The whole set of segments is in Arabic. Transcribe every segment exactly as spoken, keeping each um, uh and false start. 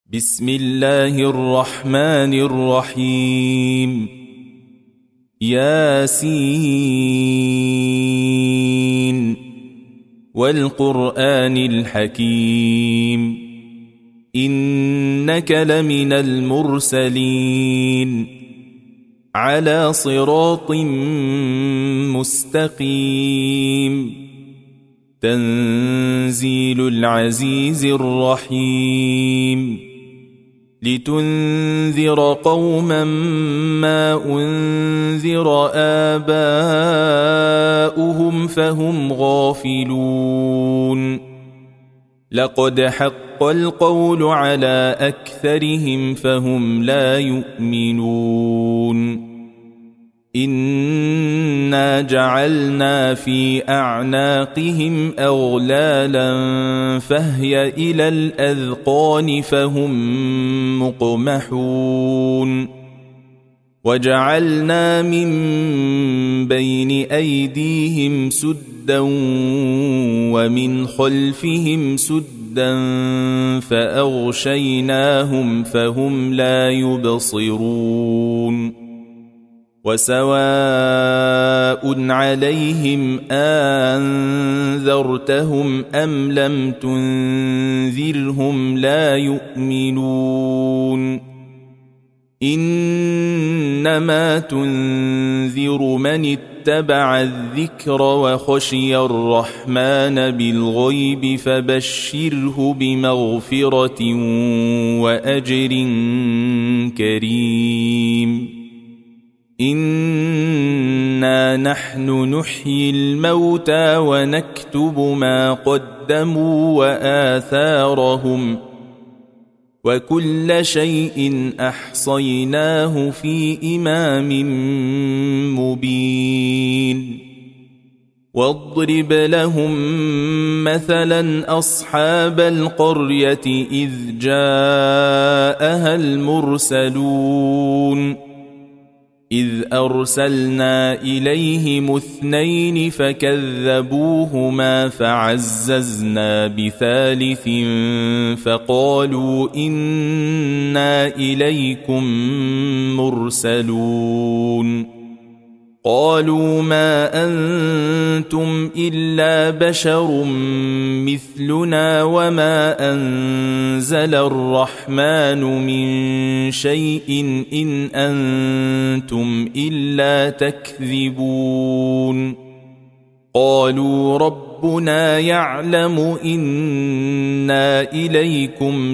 بسم الله الرحمن الرحيم ياسين والقرآن الحكيم إنك لمن المرسلين على صراط مستقيم تنزيل العزيز الرحيم لتنذر قوما ما أنذر آباؤهم فهم غافلون لقد حق القول على أكثرهم فهم لا يؤمنون إنا جعلنا في أعناقهم أغلالا فهي إلى الأذقان فهم مقمحون وجعلنا من بين أيديهم سدا ومن خلفهم سدا فأغشيناهم فهم لا يبصرون وسواء عليهم أنذرتهم أم لم تنذرهم لا يؤمنون إنما تنذر من اتبع الذكر وخشي الرحمن بالغيب فبشره بمغفرة وأجر كريم إنا نحن نحيي الموتى ونكتب ما قدموا وآثارهم وكل شيء أحصيناه في إمام مبين واضرب لهم مثلا أصحاب القرية إذ جاءها المرسلون إذ أرسلنا إليهم اثنين فكذبوهما فعززنا بثالث فقالوا إنا إليكم مرسلون قالوا ما أنتم إلا بشر مثلنا وما أنزل الرحمن من شيء إن أنتم إلا تكذبون قالوا ربنا يعلم إنا إليكم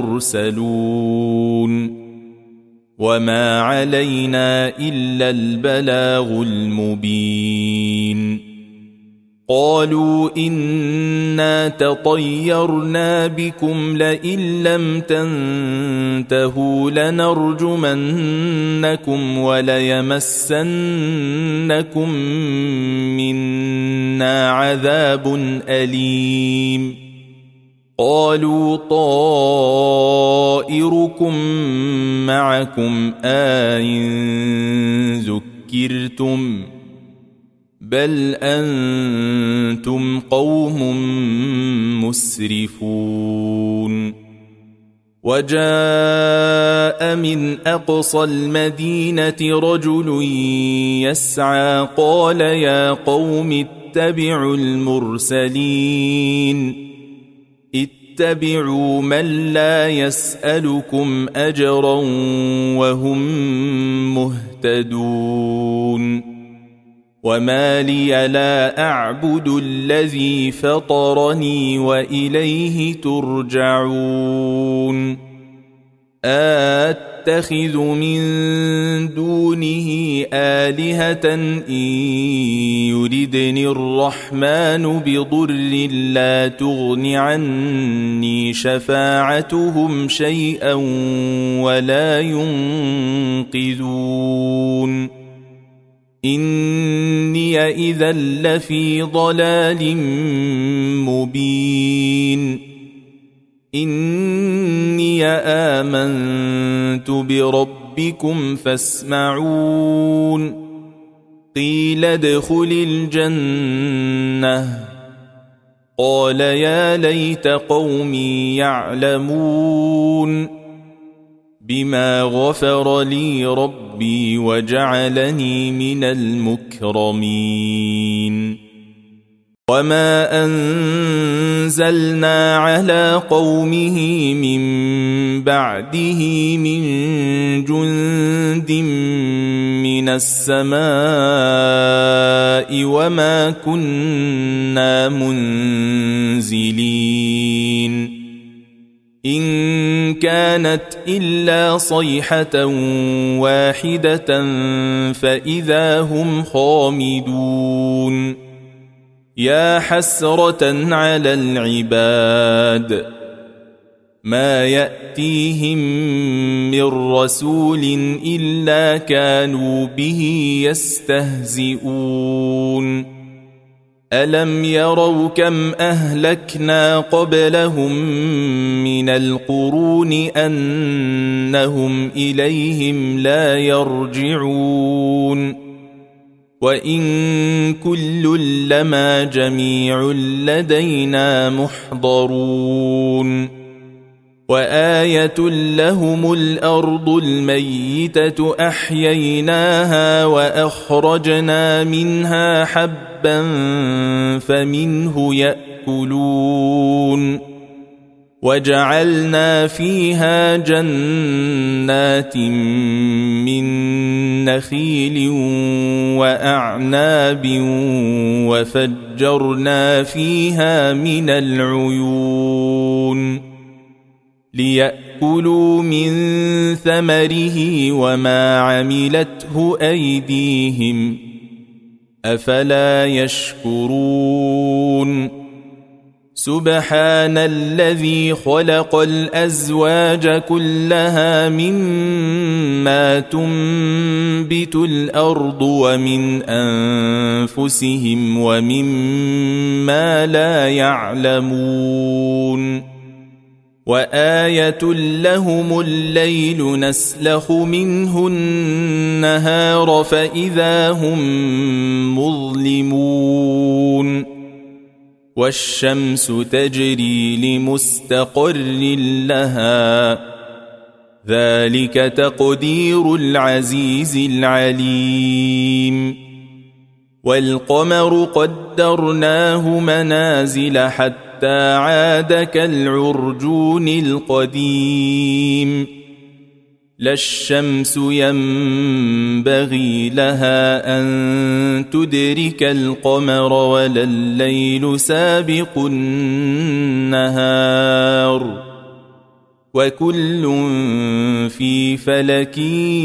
لمرسلون وما علينا إلا البلاغ المبين قالوا إنا تطيرنا بكم لئن لم تنتهوا لنرجمنكم وليمسنكم منا عذاب أليم قالوا طائركم معكم أئن ذكرتم بل أنتم قوم مسرفون وجاء من أقصى المدينة رجل يسعى قال يا قوم اتبعوا المرسلين اتبعوا من لا يسألكم أجرا وهم مهتدون وما لي لا أعبد الذي فطرني وإليه ترجعون أتخذ من دونه آلهة إن يردني الرحمن بضر لا تغن عني شفاعتهم شيئا ولا ينقذون إني إذا لفي ضلال مبين إني آمنت بربكم فاسمعون قيل ادخل الجنة قال يا ليت قومي يعلمون بما غفر لي ربي وجعلني من المكرمين وما أنزلنا على قومه من بعده من جند من السماء وما كنا منزلين إن كانت إلا صيحة واحدة فإذا هم خامدون يا حسرة على العباد ما يأتيهم من رسول إلا كانوا به يستهزئون ألم يروا كم أهلكنا قبلهم من القرون أنهم إليهم لا يرجعون وإن كل لما جميع لدينا محضرون وآية لهم الأرض الميتة أحييناها وأخرجنا منها حبا فمنه يأكلون وجعلنا فيها جنات من نخيل وأعناب وفجرنا فيها من العيون ليأكلوا من ثمره وما عملته أيديهم أفلا يشكرون سبحان الذي خلق الأزواج كلها مما تنبت الأرض ومن أنفسهم ومما لا يعلمون وآية لهم الليل نسلخ منه النهار فإذا هم مظلمون والشمس تجري لمستقر لها ذلك تقدير العزيز العليم والقمر قدرناه منازل حتى عاد كالعرجون القديم لا الشمس ينبغي لها أن تدرك القمر ولا الليل سابق النهار وكل في فلك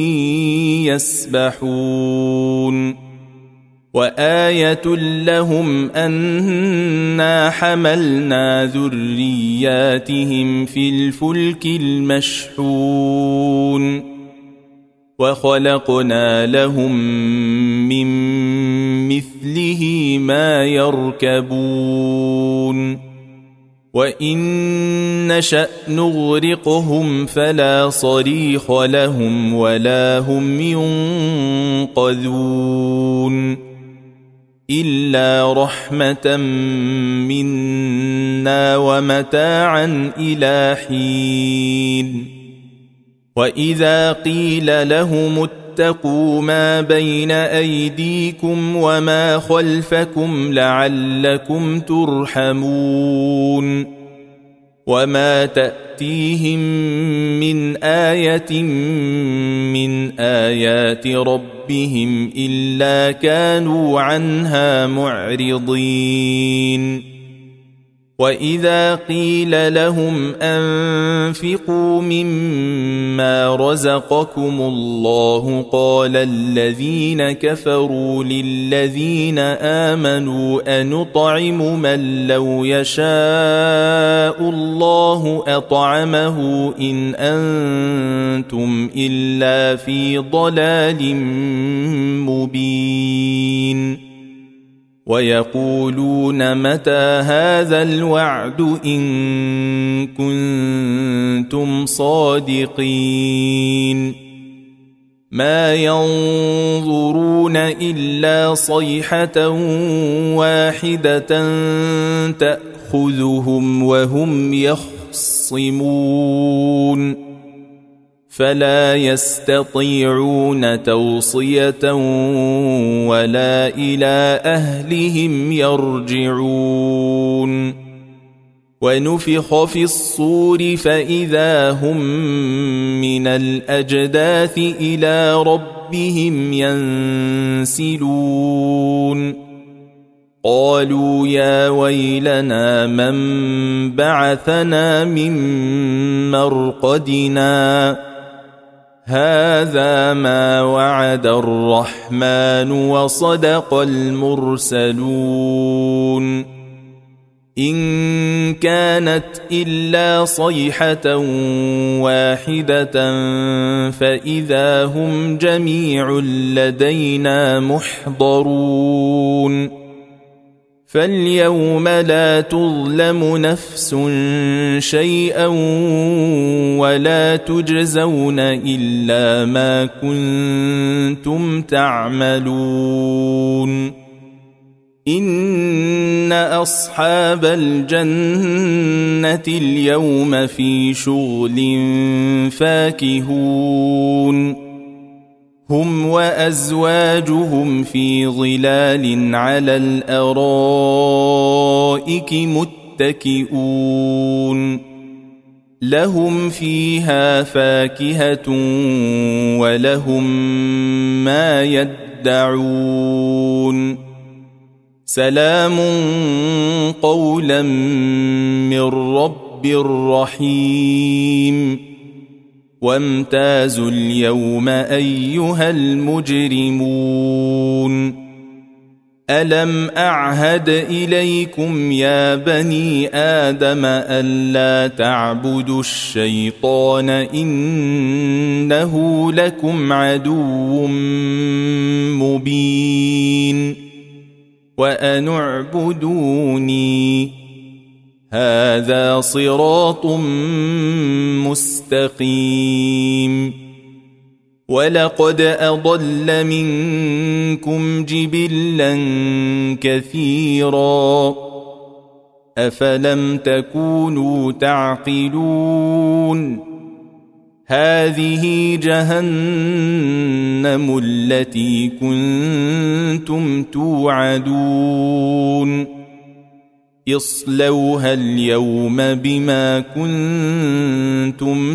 يسبحون وآية لهم أنا حملنا ذرياتهم في الفلك المشحون وخلقنا لهم من مثله ما يركبون وإن نشأ نغرقهم فلا صريخ لهم ولا هم ينقذون إلا رحمة منا ومتاعا إلى حين وإذا قيل لهم اتقوا ما بين أيديكم وما خلفكم لعلكم ترحمون وما تأتيهم من آية من آيات ربهم إلا كانوا عنها معرضين وإذا قيل لهم أنفقوا مما رزقكم الله قال الذين كفروا للذين آمنوا أنطعم من لو يشاء الله أطعمه إن أنتم إلا في ضلال مبين ويقولون متى هذا الوعد إن كنتم صادقين ما ينظرون إلا صيحة واحدة تأخذهم وهم يخصمون فلا يستطيعون توصية ولا إلى أهلهم يرجعون ونفخ في الصور فإذا هم من الأجداث إلى ربهم ينسلون قالوا يا ويلنا من بعثنا من مرقدنا هذا ما وعد الرحمن وصدق المرسلون إن كانت إلا صيحة واحدة فإذا هم جميع لدينا محضرون فاليوم لا تظلم نفس شيئا ولا تجزون إلا ما كنتم تعملون إن أصحاب الجنة اليوم في شغل فاكهون هم وأزواجهم في ظلال على الأرائك متكئون لهم فيها فاكهة ولهم ما يدعون سلام قولا من رب رحيم وامتازوا اليوم أيها المجرمون ألم أعهد إليكم يا بني آدم ألا تعبدوا الشيطان إنه لكم عدو مبين وأن اعبدوني هذا صراط مستقيم ولقد أضل منكم جبلا كثيرا أفلم تكونوا تعقلون هذه جهنم التي كنتم توعدون اصلوها اليوم بما كنتم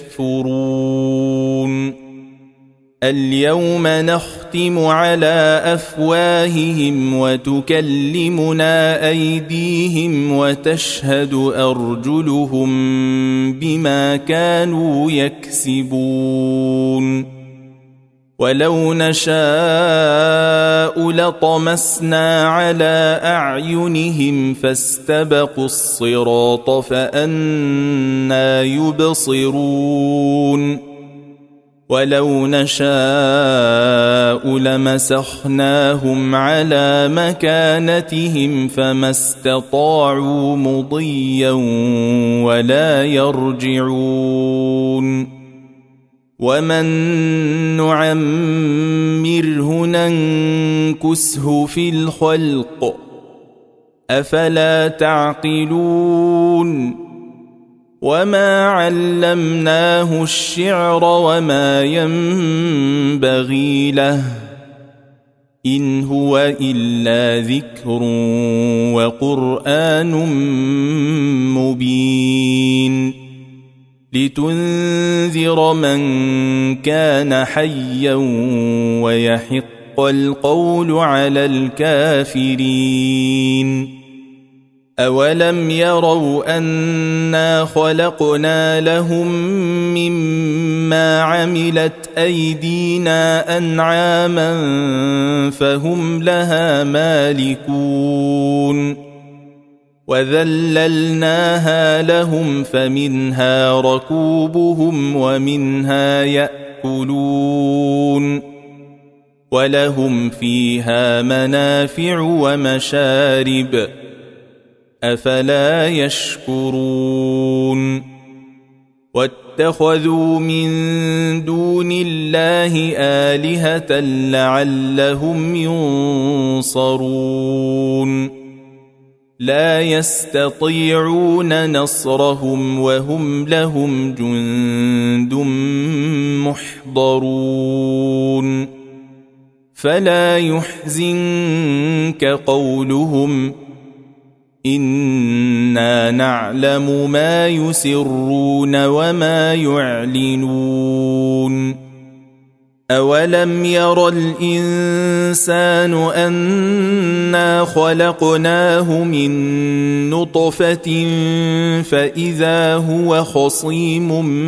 تكفرون اليوم نختم على أفواههم وتكلمنا أيديهم وتشهد أرجلهم بما كانوا يكسبون ولو نشاء لطمسنا على أعينهم فاستبقوا الصراط فأنى يبصرون ولو نشاء لمسخناهم على مكانتهم فما استطاعوا مضيا ولا يرجعون ومن نعمره ننكسه في الخلق أفلا تعقلون وما علمناه الشعر وما ينبغي له إن هو إلا ذكر وقرآن مبين لتنذر من كان حيا ويحق القول على الكافرين أولم يروا أنا خلقنا لهم مما عملت أيدينا أنعاما فهم لها مالكون وذللناها لهم فمنها ركوبهم ومنها يأكلون ولهم فيها منافع ومشارب أفلا يشكرون واتخذوا من دون الله آلهة لعلهم ينصرون لا يستطيعون نصرهم وهم لهم جند محضرون فلا يحزنك قولهم إنا نعلم ما يسرون وما يعلنون أولم ير الإنسان أنا خلقناه من نطفة فإذا هو خصيم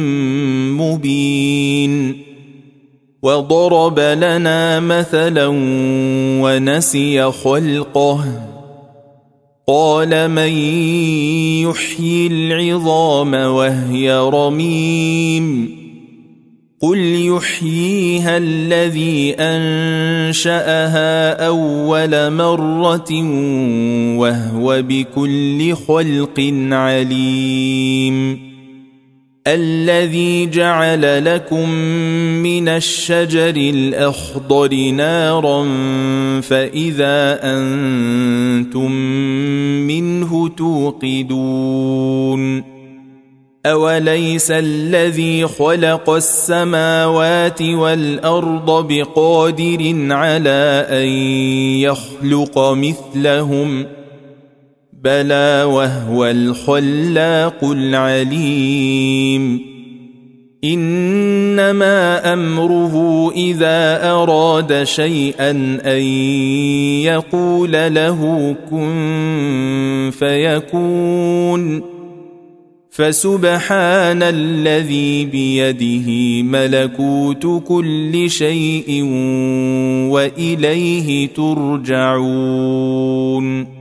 مبين وضرب لنا مثلا ونسي خلقه قال من يحيي العظام وهي رميم قل يحييها الذي أنشأها أول مرة وهو بكل خلق عليم الذي جعل لكم من الشجر الأخضر نارا فإذا أنتم منه توقدون أوليس الذي خلق السماوات والأرض بقادر على أن يخلق مثلهم بلى وهو الخلاق العليم إنما أمره إذا أراد شيئا أن يقول له كن فيكون فسبحان الذي بيده ملكوت كل شيء وإليه ترجعون